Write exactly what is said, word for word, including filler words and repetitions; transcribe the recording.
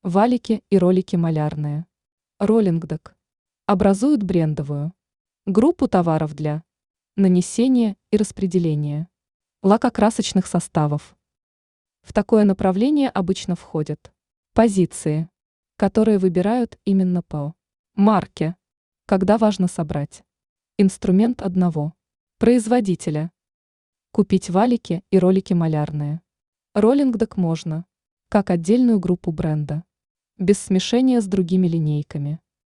Валики и ролики малярные. Роллингдок образуют брендовую группу товаров для нанесения и распределения лакокрасочных составов. В такое направление обычно входят позиции, которые выбирают именно по марке, когда важно собрать инструмент одного производителя. Купить валики и ролики малярные. Роллингдок можно как отдельную группу бренда, без смешения с другими линейками.